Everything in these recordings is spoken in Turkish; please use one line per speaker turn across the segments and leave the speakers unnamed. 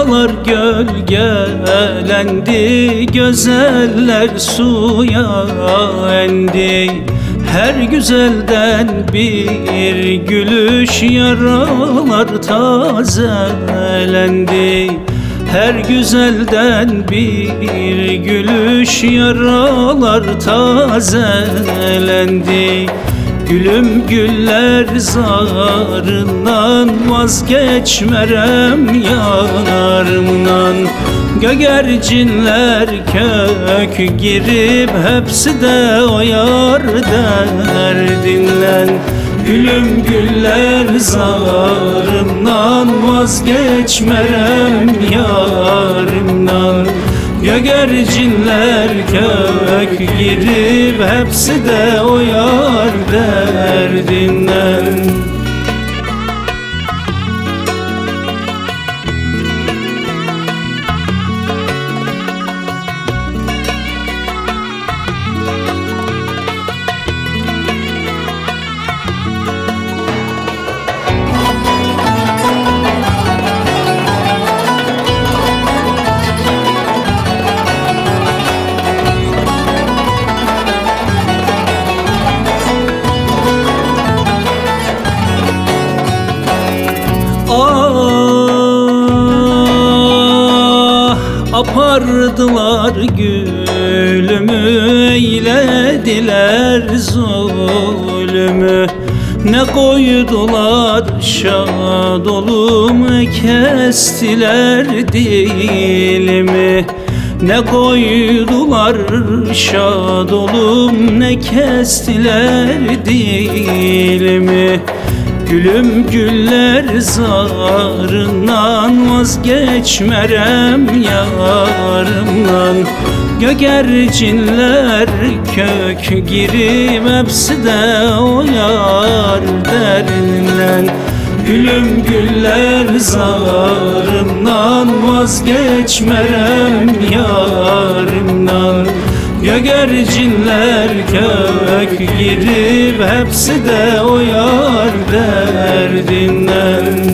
Dağlar gölgelendi, güzeller suya endi. Her güzelden bir gülüş, yaralar tazelendi. Her güzelden bir gülüş, yaralar tazelendi. Gülüm güller zarından, vazgeçmerem yarımdan. Gögercinler kök girip, hepsi de o yar derdinden. Gülüm güller zarından, vazgeçmerem yarımdan. Gögercinler kök girip, hepsi de o yar derdinden. Apardılar gülümü, eylediler zulümü. Ne koydular şad olum, ne kestiler dilimi. Ne koydular şad olum, ne kestiler dilimi. Gülüm güller zarından, vazgeçmerem yarımdan. Gögercinler kök girip, hepsi de o yar derdinden. Gülüm güller zarından, vazgeçmerem yarımdan. Gögercinler kök girip, hepsi de o yar derdinden.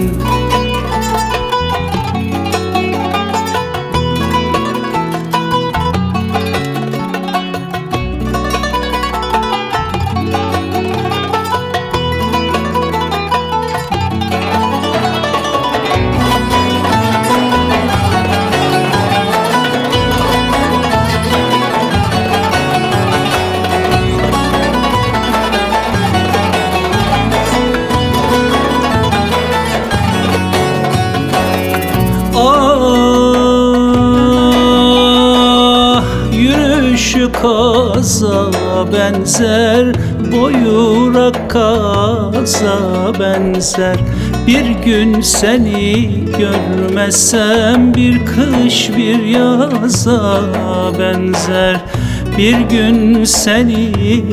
Yürüyüşü kaza benzer, boyu rakkaza benzer. Bir gün seni görmezsem, bir kış bir yaza benzer. Bir gün seni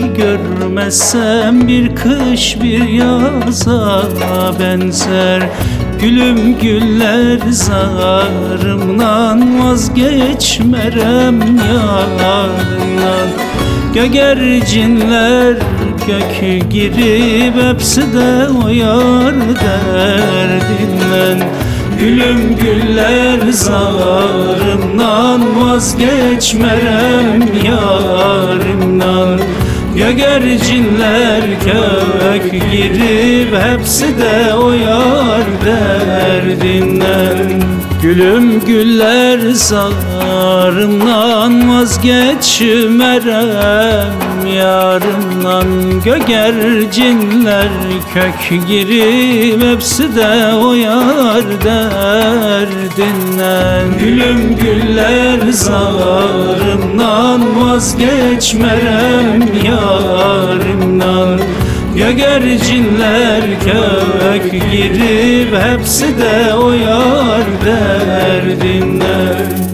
görmezsem, bir kış bir yaza benzer. Gülüm güller zarımdan, vazgeçmerem yarımdan. Gögercinler kök girip, hepsi de o yar derdinden. Gülüm güller zarımdan, vazgeçmerem yarımdan. Gögercinler kök girip, hepsi de o yar derdinden. Gülüm güller zarımdan, vazgeçmerem yarımdan. Gögercinler kök girip, hepsi de o yar derdinden. Gülüm güller zarımdan, vazgeçmerem yarımdan. Gögercinler kök girip, hepsi de o yar derdinden.